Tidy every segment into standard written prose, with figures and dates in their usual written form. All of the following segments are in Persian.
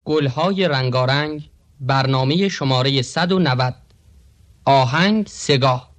گلهای رنگارنگ، برنامه شماره 190. آهنگ سگاه.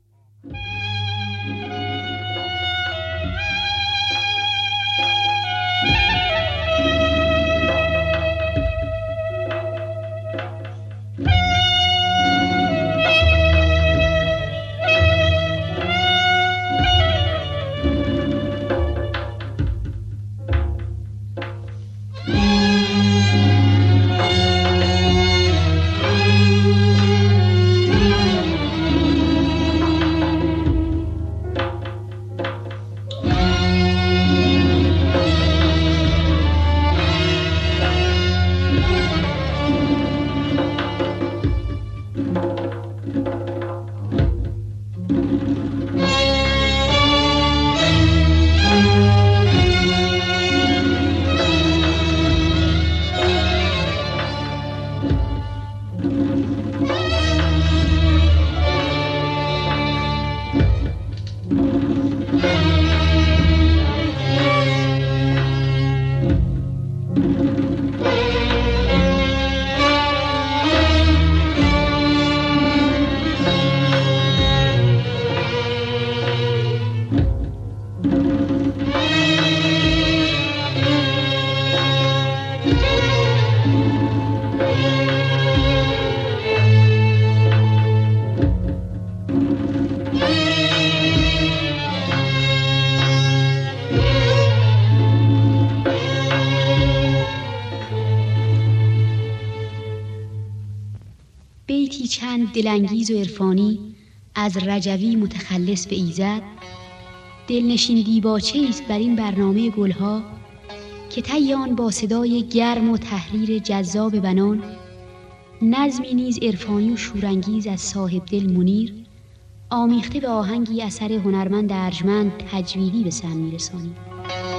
بیتی چند دلانگیز و عرفانی از رجوی متخلص به ایزد، دلنشین دیباچه است بر این برنامه گلها که طی آن با صدای گرم و تحریر جذاب بنان، نظمی نیز عرفانی و شورانگیز از صاحب دل منیر، آمیخته به آهنگی اثر هنرمند ارجمند تجویدی به سم می‌رسانید.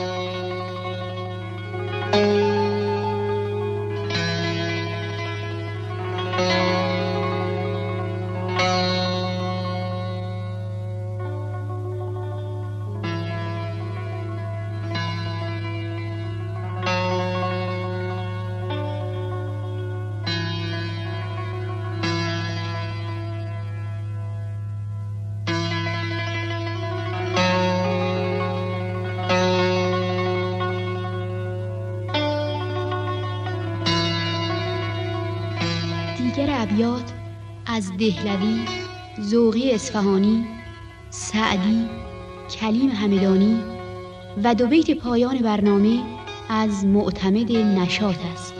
دیگر ابیات از دهلوی، ذوقی اصفهانی، سعدی، کلیم همدانی و دو بیت پایان برنامه از معتمد نشاط است.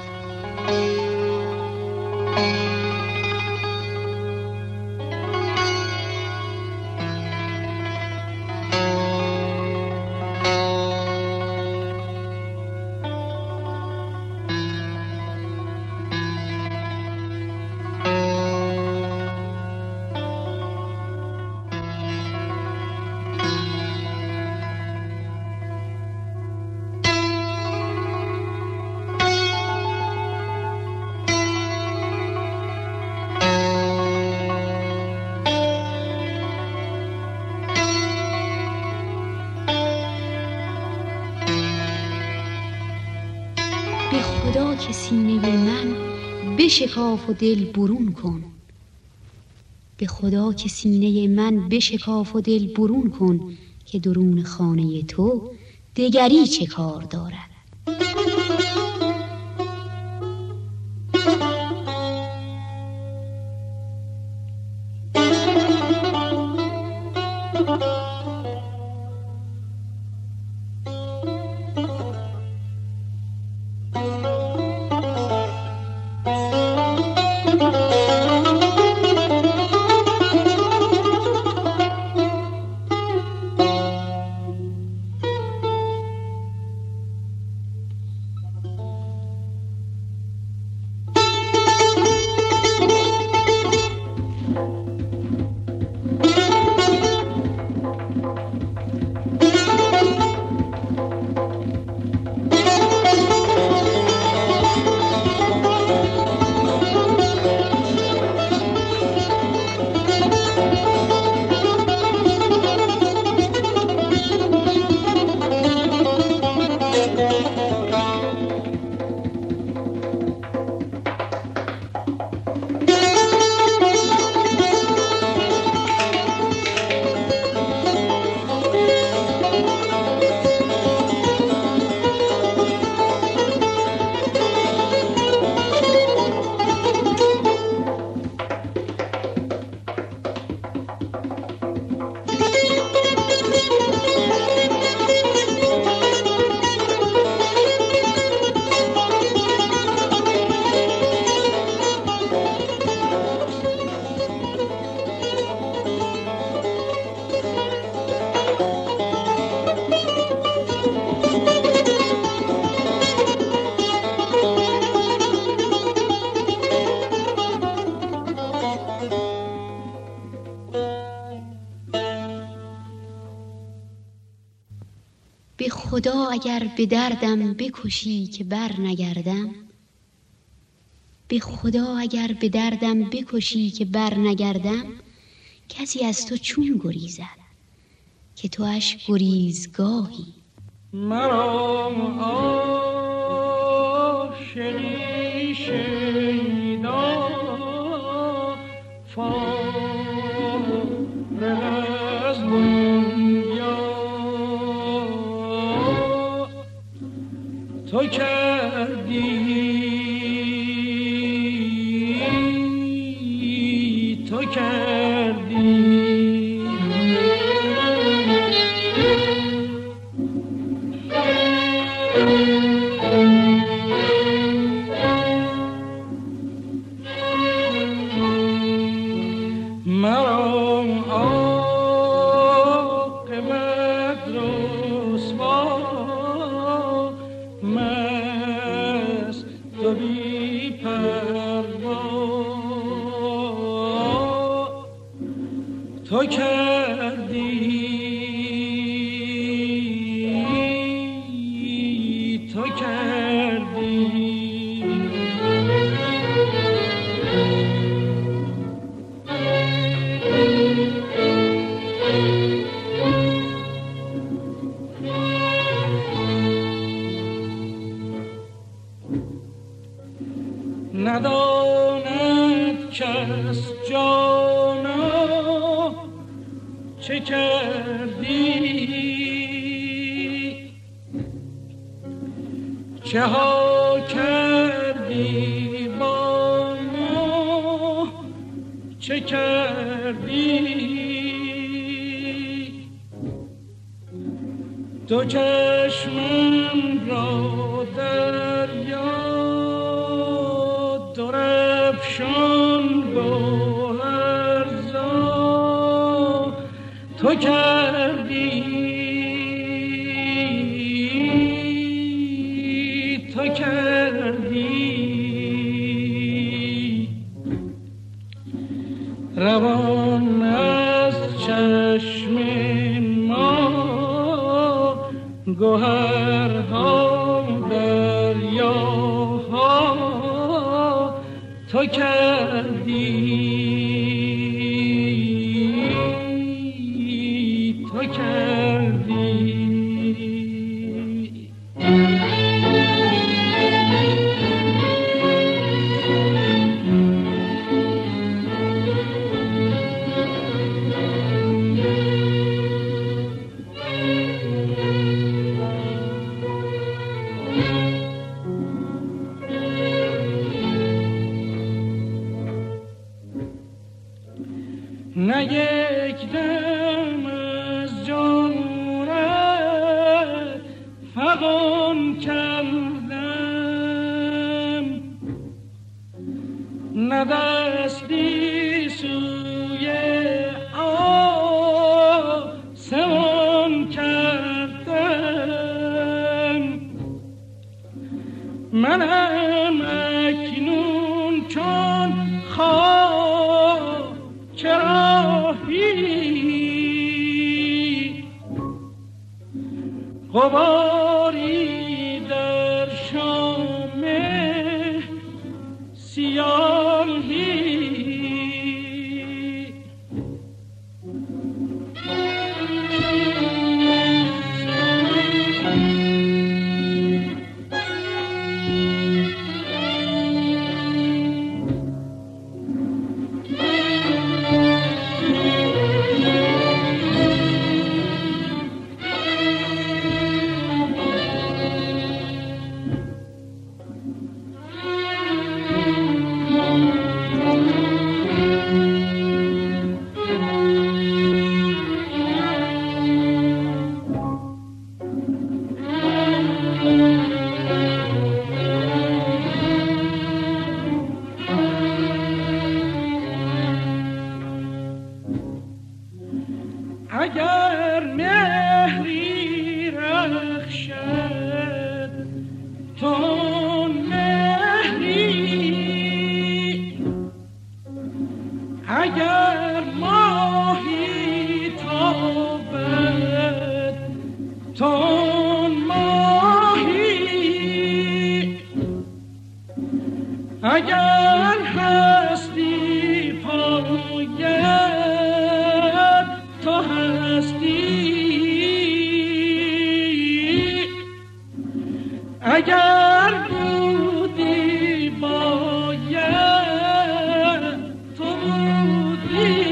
به خدا که سینه من بشکاف و دل برون کن، به خدا که سینه من بشکاف و دل برون کن، که درون خانه تو دگری چه کار دارد. خدا اگر به دردم بکشی که بر نگردم، به خدا اگر به دردم بکشی که بر نگردم، کسی از تو چون گریزد که تواش گریزگاهی. مرا عاشقی شیدا فارغ از دنیا، تو کردی تو کردی نداند کس جانا چه کردی، چه ها کردی با ما، چه کردی. دو چشمم را دریا درفشان گوهرزا، تو کردی روان از چشم ما گوهرها دریاها، تو کردی نه یک دم از جانورت فغان کردم، نه دستی سوی آسمان کردم. منم اکنون چون غباری در شام سیاهی. اگر هستی پاید تو هستی، اگر بودی باید تو بودی.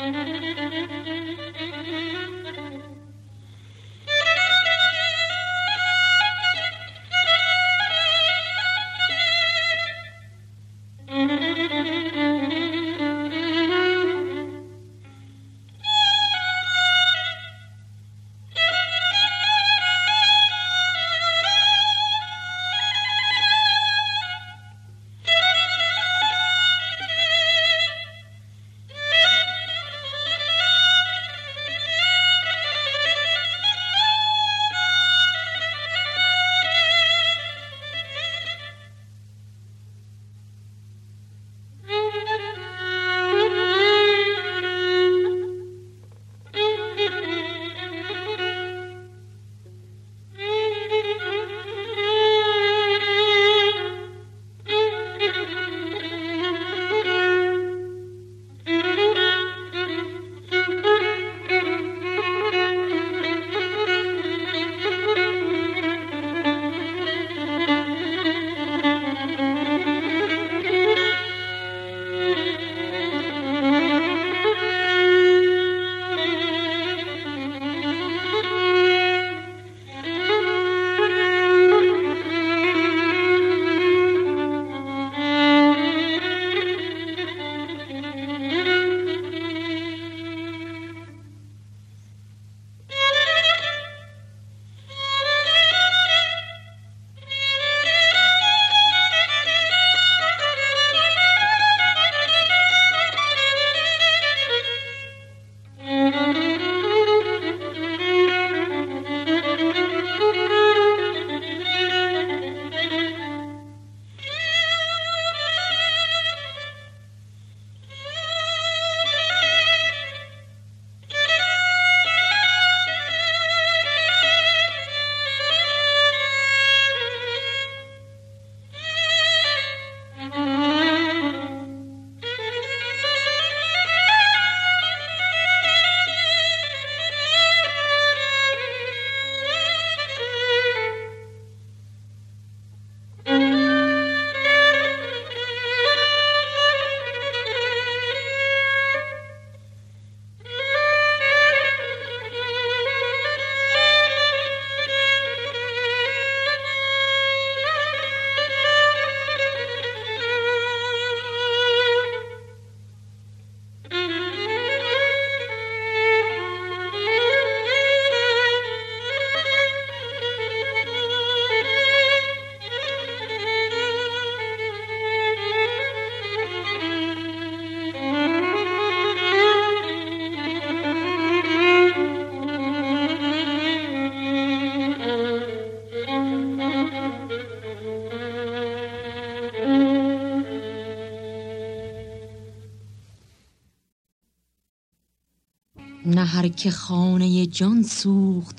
نه هر که خانه جان سوخت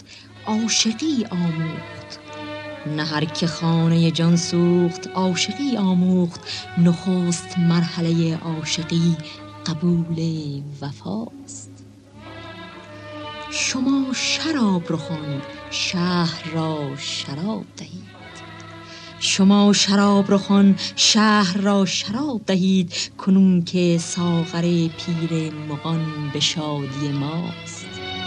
عاشقی آموخت، نه هر که خانه جان سوخت عاشقی آموخت. نخست مرحله عاشقی قبول وفاست. شما شراب رخان شهر را شراب دهید، شما شراب رخان شهر را شراب دهید. کنون که ساغر پیر مغان به شادی ماست.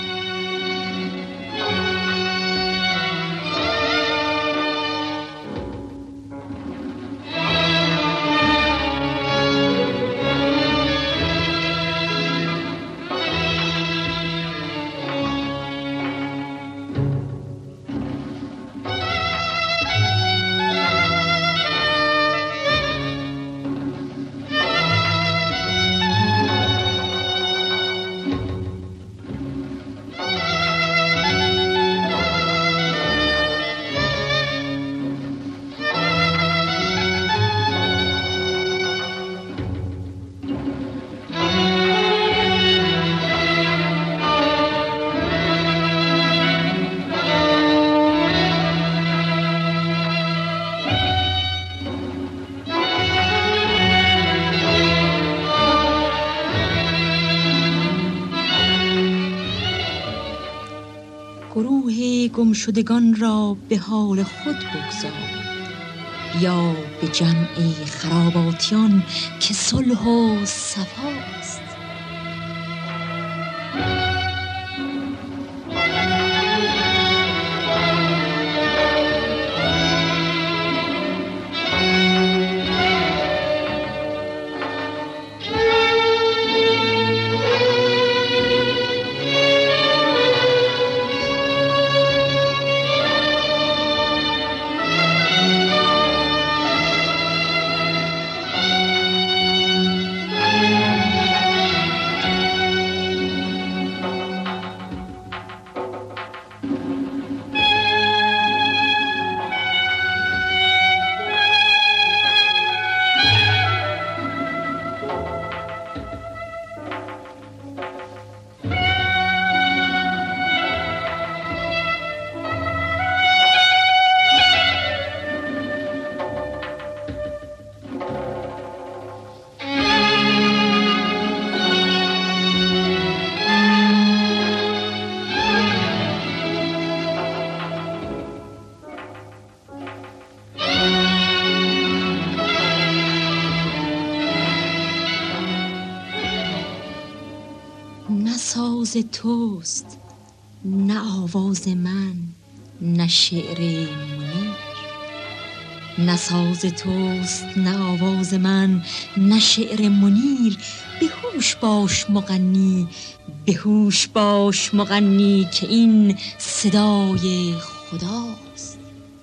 گروه گمشدگان را به حال خود بگذار، یا به جمع خراباتیان که صلح و صفاست. نه ساز توست نه آواز من نه شعر منیر، نه ساز توست نه آواز من نه شعر منیر. بهوش باش مغنی، بهوش باش مغنی که این صدای خداست.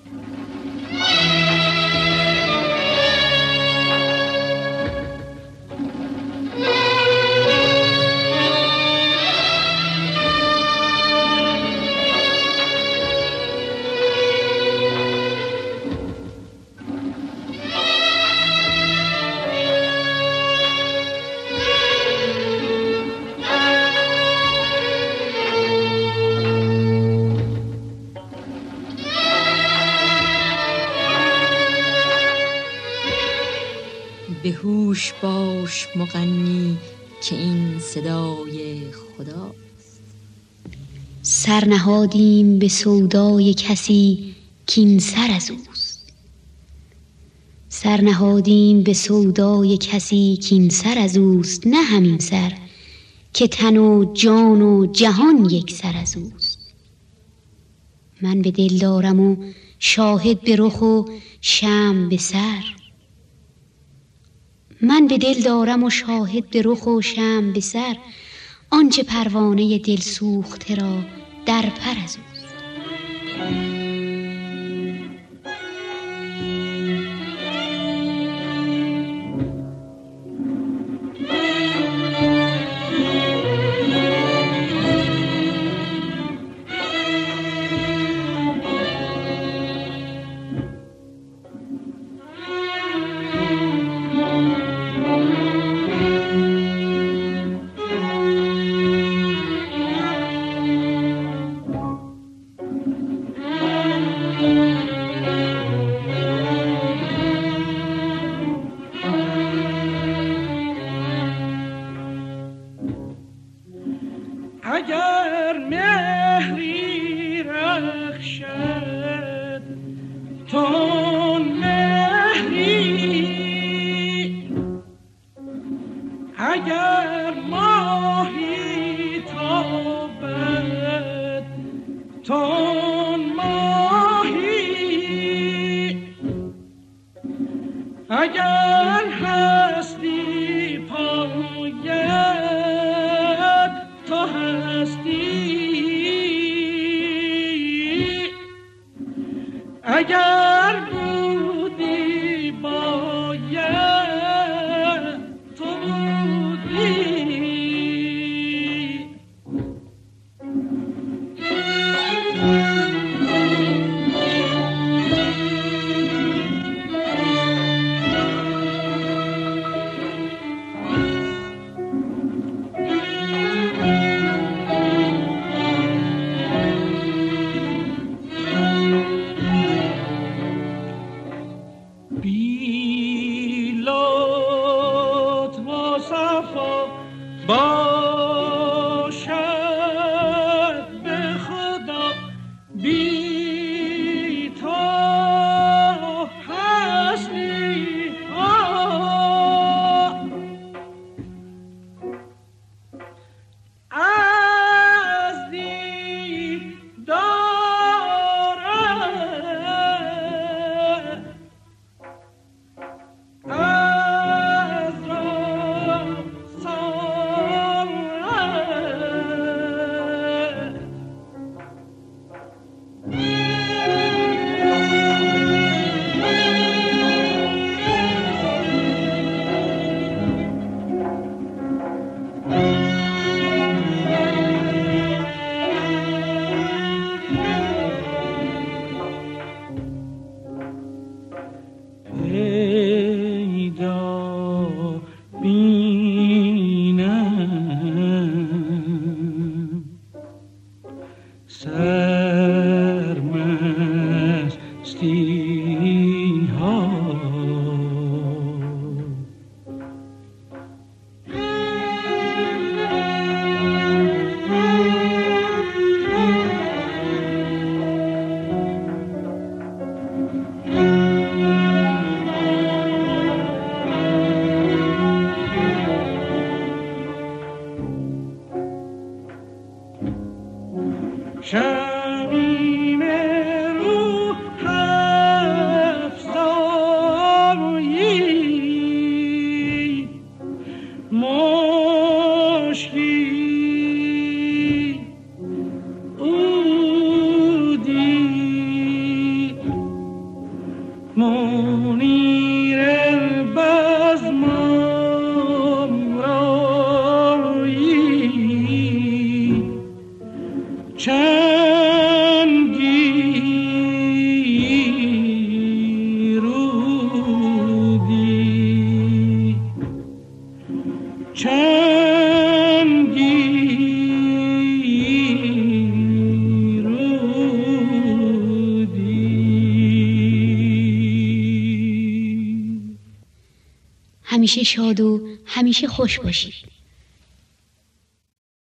بهوش باش مغنی که این صدای خداست. سر نهادیم به سودای کسی کین سر از اوست. سر نهادیم به سودای کسی کین سر از اوست، نه همین سر که تن و جان و جهان یک سر از اوست. من به دل دارم و شاهد به رخ و شمع به سر. من به دل دارم و شاهد به رخ و شمع به سر، آنچه پروانه دل سوخته را در پر از اوست. اگر مهری رخشد تو مهری، اگر ماهی تابد تو ماهی، اگر هستی پاید تو هستی، اگر بودی باید تو بودی. شمیم روح افزایی مشکی اودی منیر بزمم رایی چنگی رودی چنگی رودی. همیشه شاد و همیشه خوش باشید.